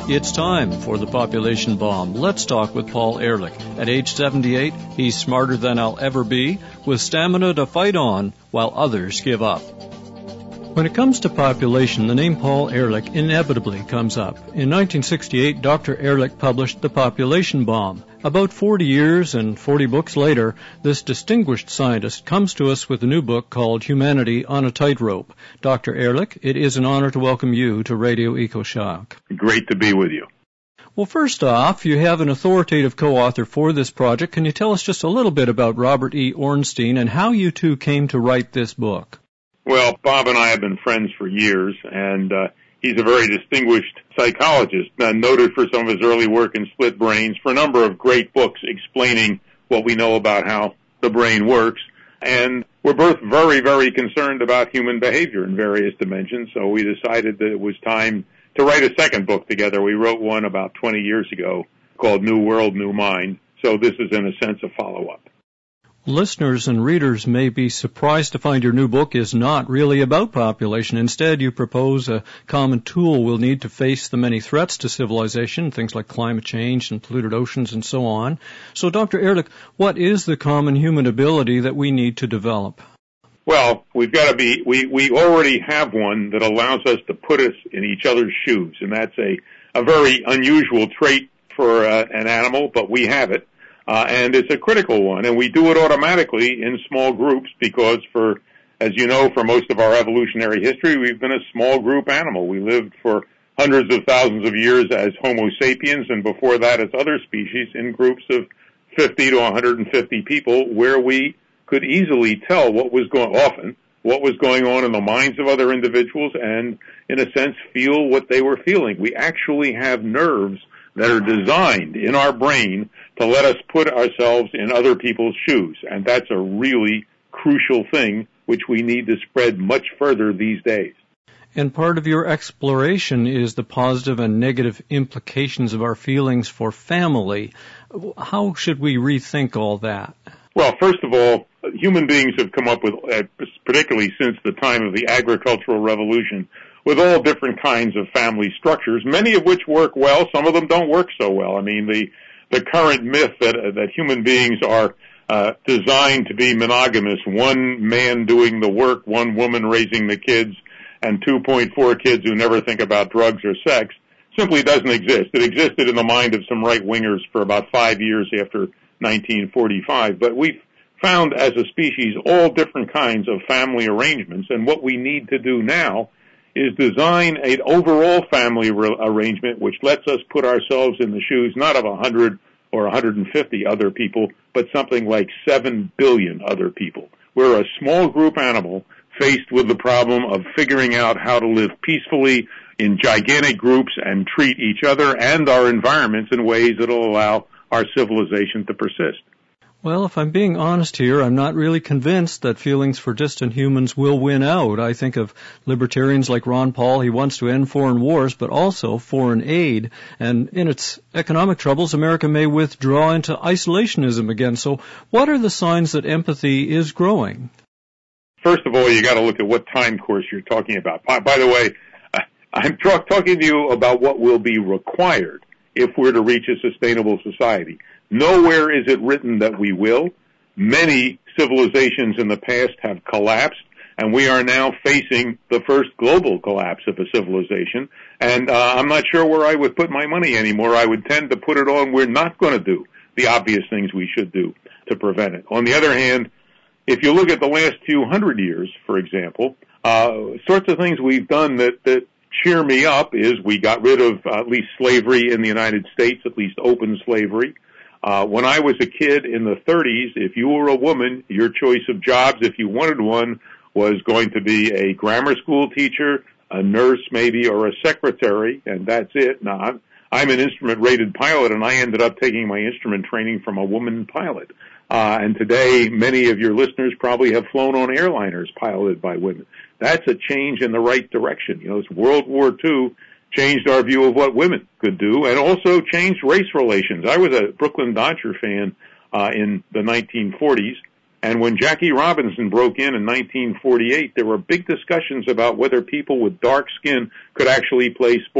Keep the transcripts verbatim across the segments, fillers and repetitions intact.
It's time for the Population Bomb. Let's talk with Paul Ehrlich. At age seventy-eight, he's smarter than I'll ever be, with stamina to fight on while others give up. When it comes to population, the name Paul Ehrlich inevitably comes up. In nineteen sixty-eight, Doctor Ehrlich published The Population Bomb. About forty years and forty books later, this distinguished scientist comes to us with a new book called Humanity on a Tightrope. Doctor Ehrlich, it is an honor to welcome you to Radio EcoShock. Great to be with you. Well, first off, you have an authoritative co-author for this project. Can you tell us just a little bit about Robert E. Ornstein and how you two came to write this book? Well, Bob and I have been friends for years, and uh, he's a very distinguished psychologist, uh, noted for some of his early work in split brains, for a number of great books explaining what we know about how the brain works. And we're both very, very concerned about human behavior in various dimensions, so we decided that it was time to write a second book together. We wrote one about twenty years ago called New World, New Mind, so this is in a sense a follow-up. Listeners and readers may be surprised to find your new book is not really about population. Instead, you propose a common tool we'll need to face the many threats to civilization, things like climate change and polluted oceans and so on. So, Doctor Ehrlich, what is the common human ability that we need to develop? Well, we've got to be, we, we already have one that allows us to put us in each other's shoes, and that's a, a very unusual trait for uh, an animal, but we have it. Uh, and it's a critical one, and we do it automatically in small groups because, for, as you know, for most of our evolutionary history, we've been a small group animal. We lived for hundreds of thousands of years as Homo sapiens, and before that as other species in groups of fifty to one hundred fifty people, where we could easily tell what was going, often, what was going on in the minds of other individuals, and, in a sense, feel what they were feeling. We actually have nerves that are designed in our brain to let us put ourselves in other people's shoes. And that's a really crucial thing, which we need to spread much further these days. And part of your exploration is the positive and negative implications of our feelings for family. How should we rethink all that? Well, first of all, human beings have come up with, uh, particularly since the time of the agricultural revolution, with all different kinds of family structures, many of which work well, some of them don't work so well. I mean, the the current myth that uh, that human beings are uh, designed to be monogamous, one man doing the work, one woman raising the kids, and two point four kids who never think about drugs or sex, simply doesn't exist. It existed in the mind of some right-wingers for about five years after nineteen forty-five, but we've found as a species all different kinds of family arrangements, and what we need to do now is design an overall family re- arrangement which lets us put ourselves in the shoes not of one hundred or one hundred fifty other people, but something like seven billion other people. We're a small group animal faced with the problem of figuring out how to live peacefully in gigantic groups and treat each other and our environments in ways that will allow our civilization to persist. Well, if I'm being honest here, I'm not really convinced that feelings for distant humans will win out. I think of libertarians like Ron Paul. He wants to end foreign wars, but also foreign aid. And in its economic troubles, America may withdraw into isolationism again. So what are the signs that empathy is growing? First of all, you got to look at what time course you're talking about. By, by the way, I'm talk, talking to you about what will be required if we're to reach a sustainable society. Nowhere is it written that we will. Many civilizations in the past have collapsed, and we are now facing the first global collapse of a civilization. And uh, I'm not sure where I would put my money anymore. I would tend to put it on we're not going to do the obvious things we should do to prevent it. On the other hand, if you look at the last few hundred years, for example, uh, sorts of things we've done that, that cheer me up is we got rid of uh, at least slavery in the United States, at least open slavery. Uh, when I was a kid in the thirties, if you were a woman, your choice of jobs, if you wanted one, was going to be a grammar school teacher, a nurse maybe, or a secretary, and that's it. Now, I'm, I'm an instrument-rated pilot, and I ended up taking my instrument training from a woman pilot. Uh, and today, many of your listeners probably have flown on airliners piloted by women. That's a change in the right direction. You know, it's World War Two changed our view of what women could do, and also changed race relations. I was a Brooklyn Dodger fan uh, in the nineteen forties, and when Jackie Robinson broke in in nineteen forty-eight, there were big discussions about whether people with dark skin could actually play sports.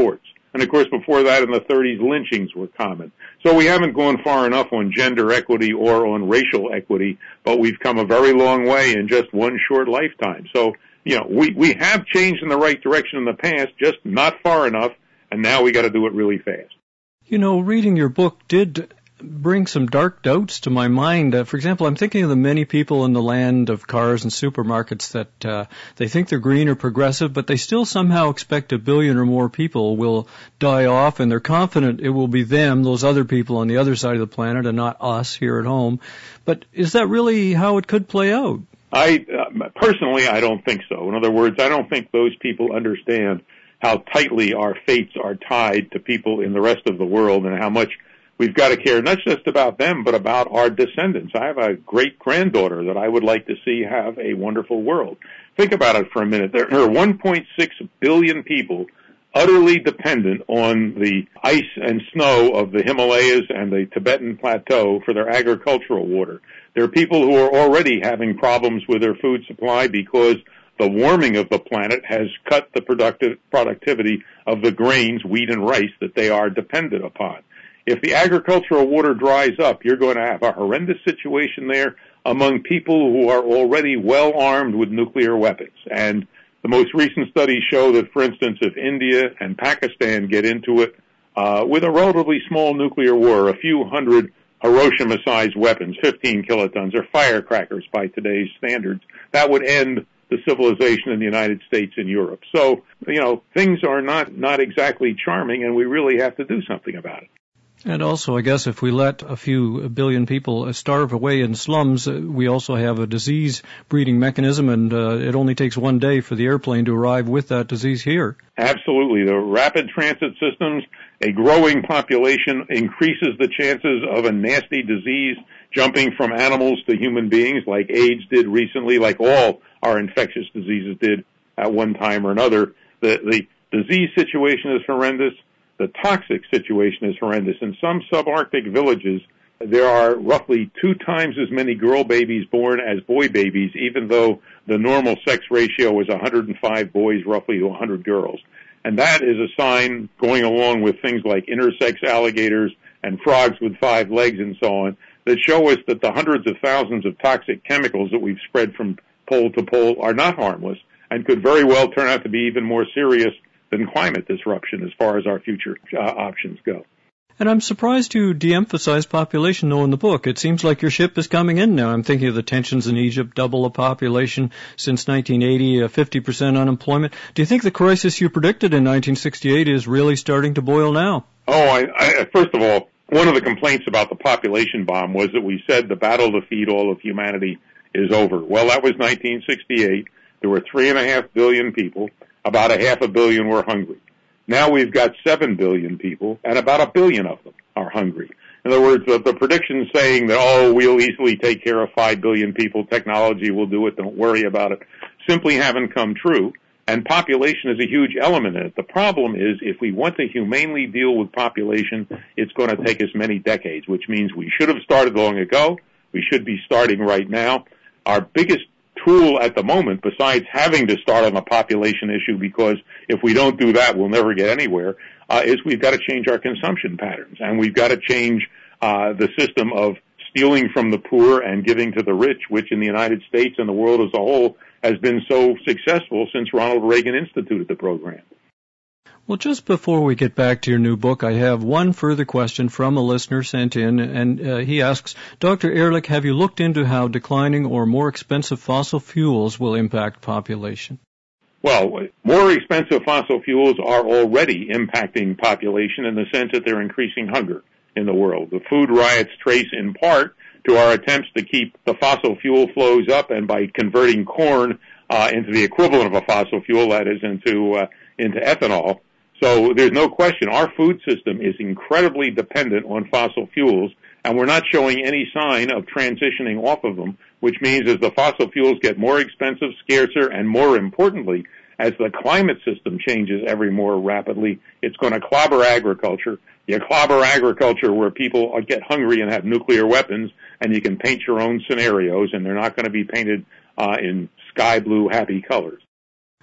And, of course, before that in the thirties, lynchings were common. So we haven't gone far enough on gender equity or on racial equity, but we've come a very long way in just one short lifetime. So, you know, we, we have changed in the right direction in the past, just not far enough, and now we got to do it really fast. You know, reading your book did bring some dark doubts to my mind. Uh, for example, I'm thinking of the many people in the land of cars and supermarkets that uh, they think they're green or progressive, but they still somehow expect a billion or more people will die off, and they're confident it will be them, those other people on the other side of the planet, and not us here at home. But is that really how it could play out? I uh, personally, I don't think so. In other words, I don't think those people understand how tightly our fates are tied to people in the rest of the world and how much we've got to care not just about them, but about our descendants. I have a great-granddaughter that I would like to see have a wonderful world. Think about it for a minute. There are one point six billion people utterly dependent on the ice and snow of the Himalayas and the Tibetan Plateau for their agricultural water. There are people who are already having problems with their food supply because the warming of the planet has cut the productive productivity of the grains, wheat and rice, that they are dependent upon. If the agricultural water dries up, you're going to have a horrendous situation there among people who are already well armed with nuclear weapons. And the most recent studies show that, for instance, if India and Pakistan get into it uh, with a relatively small nuclear war, a few hundred Hiroshima-sized weapons, fifteen kilotons, or firecrackers by today's standards, that would end the civilization in the United States and Europe. So, you know, things are not, not exactly charming, and we really have to do something about it. And also, I guess, if we let a few billion people starve away in slums, we also have a disease-breeding mechanism, and uh, it only takes one day for the airplane to arrive with that disease here. Absolutely. The rapid transit systems, a growing population increases the chances of a nasty disease jumping from animals to human beings, like AIDS did recently, like all our infectious diseases did at one time or another. The, the disease situation is horrendous. The toxic situation is horrendous. In some subarctic villages, there are roughly two times as many girl babies born as boy babies, even though the normal sex ratio is one hundred five boys roughly to one hundred girls. And that is a sign, going along with things like intersex alligators and frogs with five legs and so on, that show us that the hundreds of thousands of toxic chemicals that we've spread from pole to pole are not harmless and could very well turn out to be even more serious than climate disruption as far as our future uh, options go. And I'm surprised you de-emphasize population, though, in the book. It seems like your ship is coming in now. I'm thinking of the tensions in Egypt, double the population since nineteen eighty, uh, fifty percent unemployment. Do you think the crisis you predicted in nineteen sixty-eight is really starting to boil now? Oh, I, I, first of all, one of the complaints about the population bomb was that we said the battle to feed all of humanity is over. Well, that was nineteen sixty-eight. There were three and a half billion people. About a half a billion were hungry. Now we've got seven billion people, and about a billion of them are hungry. In other words, the, the predictions saying that, oh, we'll easily take care of five billion people, technology will do it, don't worry about it, simply haven't come true. And population is a huge element in it. The problem is, if we want to humanely deal with population, it's going to take us many decades, which means we should have started long ago. We should be starting right now. Our biggest tool at the moment, besides having to start on the population issue, because if we don't do that, we'll never get anywhere, uh, is we've got to change our consumption patterns. And we've got to change uh, the system of stealing from the poor and giving to the rich, which in the United States and the world as a whole has been so successful since Ronald Reagan instituted the program. Well, just before we get back to your new book, I have one further question from a listener sent in, and uh, he asks, Doctor Ehrlich, have you looked into how declining or more expensive fossil fuels will impact population? Well, more expensive fossil fuels are already impacting population in the sense that they're increasing hunger in the world. The food riots trace in part to our attempts to keep the fossil fuel flows up, and by converting corn uh, into the equivalent of a fossil fuel, that is, into uh, into ethanol. So there's no question our food system is incredibly dependent on fossil fuels, and we're not showing any sign of transitioning off of them, which means as the fossil fuels get more expensive, scarcer, and more importantly, as the climate system changes ever more rapidly, it's going to clobber agriculture. You clobber agriculture where people get hungry and have nuclear weapons, and you can paint your own scenarios, and they're not going to be painted uh, in sky blue happy colors.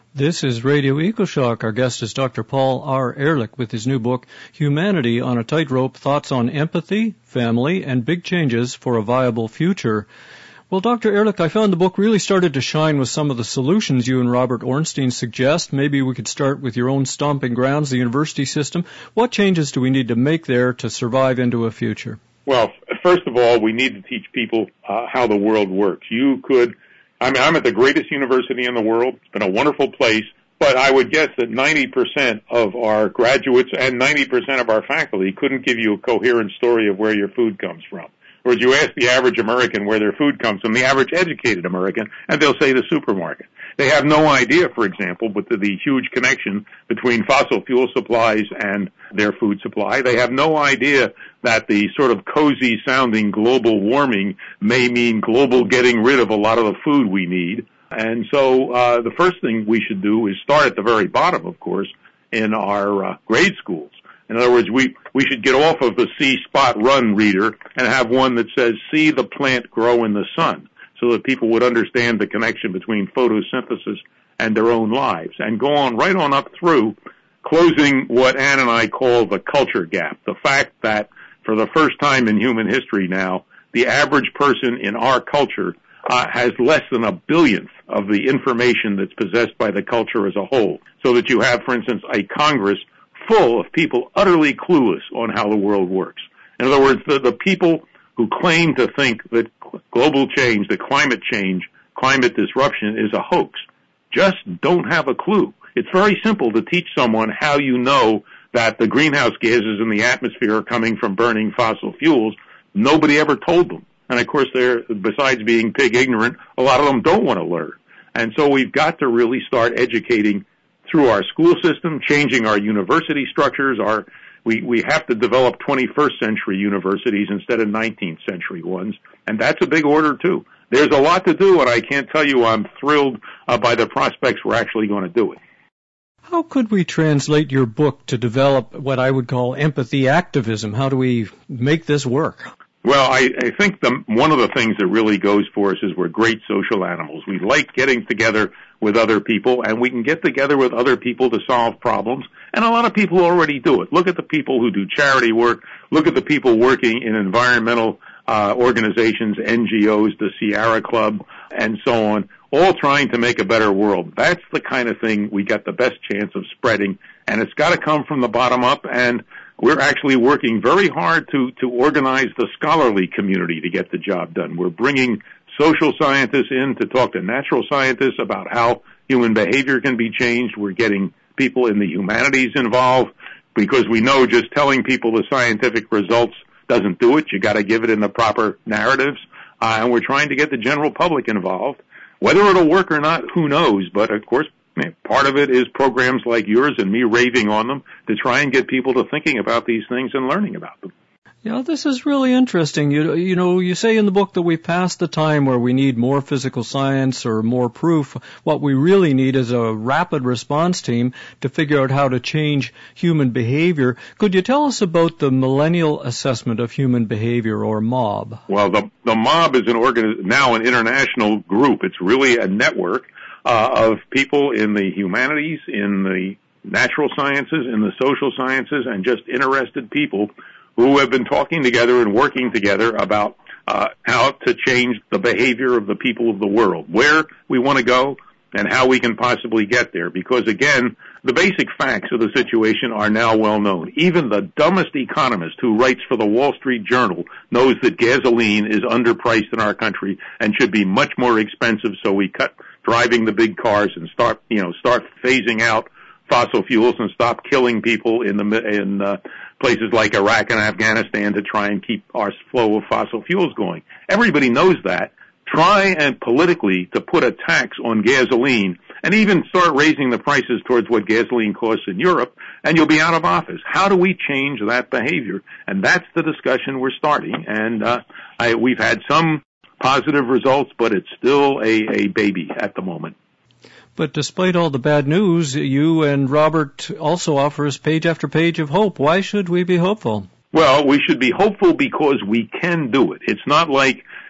This is Radio EcoShock. Our guest is Doctor Paul R. Ehrlich with his new book, Humanity on a Tightrope, Thoughts on Empathy, Family, and Big Changes for a Viable Future. Well, Doctor Ehrlich, I found the book really started to shine with some of the solutions you and Robert Ornstein suggest. Maybe we could start with your own stomping grounds, the university system. What changes do we need to make there to survive into a future? Well, first of all, we need to teach people uh, how the world works. You could I mean, I'm at the greatest university in the world. It's been a wonderful place, but I would guess that ninety percent of our graduates and ninety percent of our faculty couldn't give you a coherent story of where your food comes from. Whereas you ask the average American where their food comes from, the average educated American, and they'll say the supermarket. They have no idea, for example, with the, the huge connection between fossil fuel supplies and their food supply. They have no idea that the sort of cozy-sounding global warming may mean global getting rid of a lot of the food we need. And so uh, the first thing we should do is start at the very bottom, of course, in our uh, grade schools. In other words, we, we should get off of the see, spot, run reader and have one that says, see the plant grow in the sun, so that people would understand the connection between photosynthesis and their own lives, and go on right on up through, closing what Ann and I call the culture gap, the fact that for the first time in human history now, the average person in our culture uh, has less than a billionth of the information that's possessed by the culture as a whole, so that you have, for instance, a Congress full of people utterly clueless on how the world works. In other words, the, the people who claim to think that global change, that climate change, climate disruption is a hoax, just don't have a clue. It's very simple to teach someone how you know that the greenhouse gases in the atmosphere are coming from burning fossil fuels. Nobody ever told them. And of course, they're, besides being pig ignorant, a lot of them don't want to learn. And so we've got to really start educating through our school system, changing our university structures. Our we, we have to develop twenty-first century universities instead of nineteenth century ones, and that's a big order too. There's a lot to do, and I can't tell you I'm thrilled uh, by the prospects we're actually going to do it. How could we translate your book to develop what I would call empathy activism? How do we make this work? Well, I, I think the, one of the things that really goes for us is we're great social animals. We like getting together with other people, and we can get together with other people to solve problems, and a lot of people already do it. Look at the people who do charity work. Look at the people working in environmental uh, organizations, N G Os, the Sierra Club, and so on, all trying to make a better world. That's the kind of thing we got the best chance of spreading, and it's got to come from the bottom up, and we're actually working very hard to, to organize the scholarly community to get the job done. We're bringing social scientists in to talk to natural scientists about how human behavior can be changed. We're getting people in the humanities involved because we know just telling people the scientific results doesn't do it. You got to give it in the proper narratives. Uh, and we're trying to get the general public involved. Whether it'll work or not, who knows? But of course, part of it is programs like yours and me raving on them to try and get people to thinking about these things and learning about them. Yeah, this is really interesting. You, you know, you say in the book that we've passed the time where we need more physical science or more proof. What we really need is a rapid response team to figure out how to change human behavior. Could you tell us about the Millennial Assessment of Human Behavior, or MOB? Well, the, the MOB is an organi- now an international group. It's really a network uh, of people in the humanities, in the natural sciences, in the social sciences, and just interested people who have been talking together and working together about uh, how to change the behavior of the people of the world, where we want to go, and how we can possibly get there. Because, again, the basic facts of the situation are now well known. Even the dumbest economist who writes for the Wall Street Journal knows that gasoline is underpriced in our country and should be much more expensive, so we cut driving the big cars and start, you know, start phasing out fossil fuels and stop killing people in the in uh, places like Iraq and Afghanistan to try and keep our flow of fossil fuels going. Everybody knows that. Try and politically to put a tax on gasoline and even start raising the prices towards what gasoline costs in Europe, and you'll be out of office. How do we change that behavior? And that's the discussion we're starting. And uh, I, we've had some positive results, but it's still a, a baby at the moment. But despite all the bad news, you and Robert also offer us page after page of hope. Why should we be hopeful? Well, we should be hopeful because we can do it. It's not like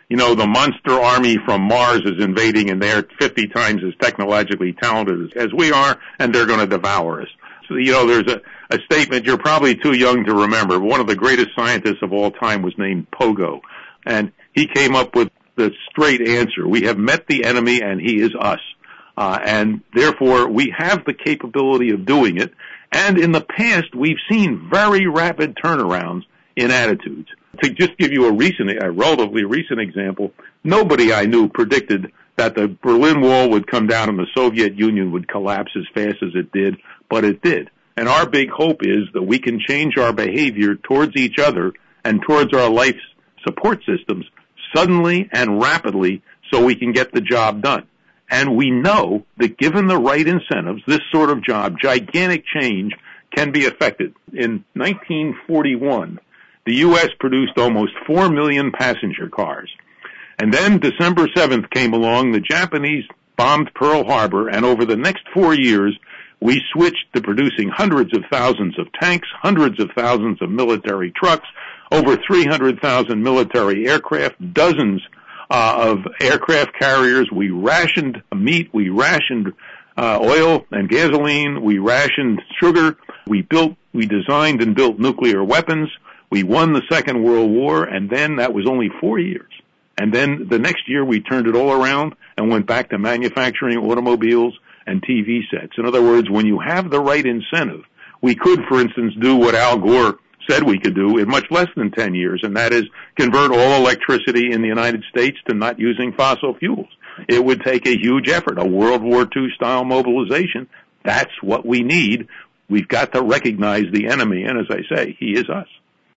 you know, the monster army from Mars is invading and they're fifty times as technologically talented as, as we are, and they're going to devour us. So, you know, there's a, a statement you're probably too young to remember. One of the greatest scientists of all time was named Pogo, and he came up with the straight answer. We have met the enemy, and he is us. Uh, and therefore, we have the capability of doing it. And in the past, we've seen very rapid turnarounds in attitudes. To just give you a recent, a relatively recent example, nobody I knew predicted that the Berlin Wall would come down and the Soviet Union would collapse as fast as it did, but it did. And our big hope is that we can change our behavior towards each other and towards our life support systems suddenly and rapidly so we can get the job done. And we know that given the right incentives, this sort of job, gigantic change, can be effected. In nineteen forty-one, the U S produced almost four million passenger cars. And then December seventh came along, the Japanese bombed Pearl Harbor, and over the next four years, we switched to producing hundreds of thousands of tanks, hundreds of thousands of military trucks, over three hundred thousand military aircraft, dozens uh, of aircraft carriers. We rationed meat, we rationed uh, oil and gasoline, we rationed sugar, we built, we designed and built nuclear weapons, we won the Second World War, and then that was only four years. And then the next year we turned it all around and went back to manufacturing automobiles and T V sets. In other words, when you have the right incentive, we could, for instance, do what Al Gore said we could do in much less than ten years, and that is convert all electricity in the United States to not using fossil fuels. It would take a huge effort, a World War Two style mobilization. That's what we need. We've got to recognize the enemy, and as I say, he is us.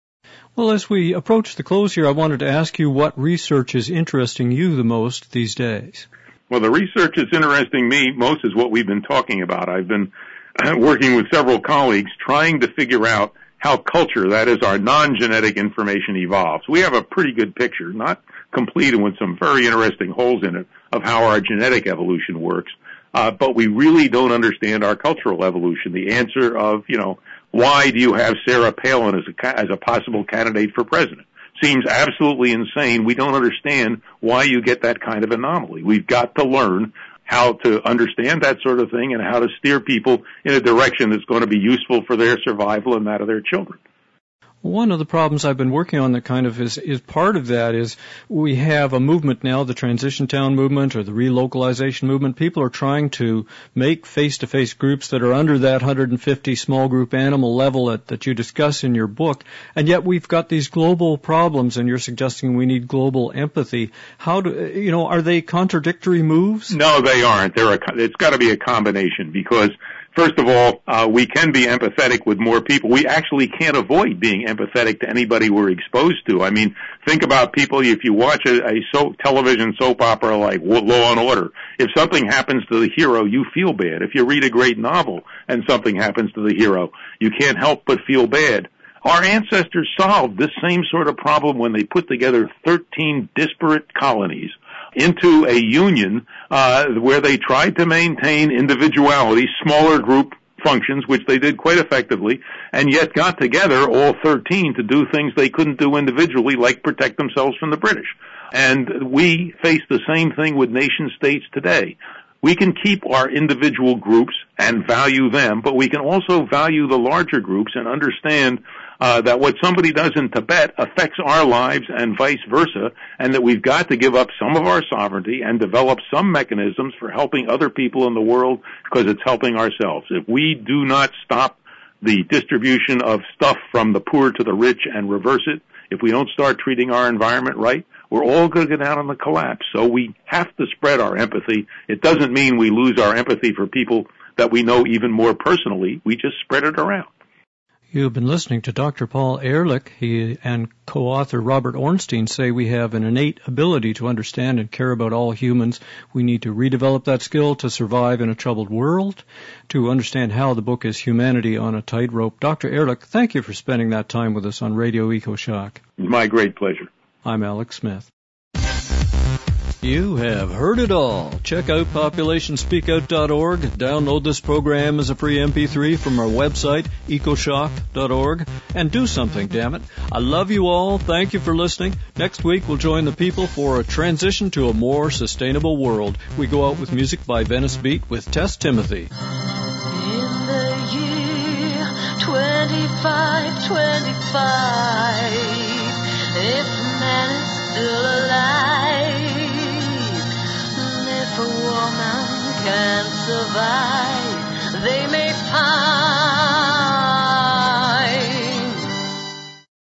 Well, as we approach the close here, I wanted to ask you what research is interesting you the most these days. Well, the research that's interesting me most is what we've been talking about. I've been working with several colleagues trying to figure out how culture, that is our non-genetic information, evolves. We have a pretty good picture, not complete and with some very interesting holes in it, of how our genetic evolution works. Uh, but we really don't understand our cultural evolution. The answer of, you know, why do you have Sarah Palin as a, as a possible candidate for president? Seems absolutely insane. We don't understand why you get that kind of anomaly. We've got to learn how to understand that sort of thing and how to steer people in a direction that's going to be useful for their survival and that of their children. One of the problems I've been working on that kind of is, is part of that is we have a movement now, the transition town movement or the relocalization movement. People are trying to make face-to-face groups that are under that one hundred fifty small group animal level that, that you discuss in your book. And yet we've got these global problems, and you're suggesting we need global empathy. How do, you know, are they contradictory moves? No, they aren't. They're a, it's got to be a combination because first of all, uh, we can be empathetic with more people. We actually can't avoid being empathetic to anybody we're exposed to. I mean, think about people, if you watch a, a soap, television soap opera like Law and Order, if something happens to the hero, you feel bad. If you read a great novel and something happens to the hero, you can't help but feel bad. Our ancestors solved this same sort of problem when they put together thirteen disparate colonies into a union uh, where they tried to maintain individuality, smaller group functions, which they did quite effectively, and yet got together, all thirteen, to do things they couldn't do individually, like protect themselves from the British. And we face the same thing with nation states today. We can keep our individual groups and value them, but we can also value the larger groups and understand Uh, that what somebody does in Tibet affects our lives and vice versa, and that we've got to give up some of our sovereignty and develop some mechanisms for helping other people in the world because it's helping ourselves. If we do not stop the distribution of stuff from the poor to the rich and reverse it, if we don't start treating our environment right, we're all going to go down on the collapse. So we have to spread our empathy. It doesn't mean we lose our empathy for people that we know even more personally. We just spread it around. You've been listening to Doctor Paul Ehrlich. He and co-author Robert Ornstein say we have an innate ability to understand and care about all humans. We need to redevelop that skill to survive in a troubled world. To understand how, the book is Humanity on a Tightrope. Doctor Ehrlich, thank you for spending that time with us on Radio EcoShock. My great pleasure. I'm Alex Smith. You have heard it all. Check out population speak out dot org. Download this program as a free M P three from our website, ecoshock dot org. And do something, damn it. I love you all. Thank you for listening. Next week, we'll join the people for a transition to a more sustainable world. We go out with music by Venice Beat with Tess Timothy. In the year twenty-five twenty-five, if man is still alive, if a woman can survive, they may find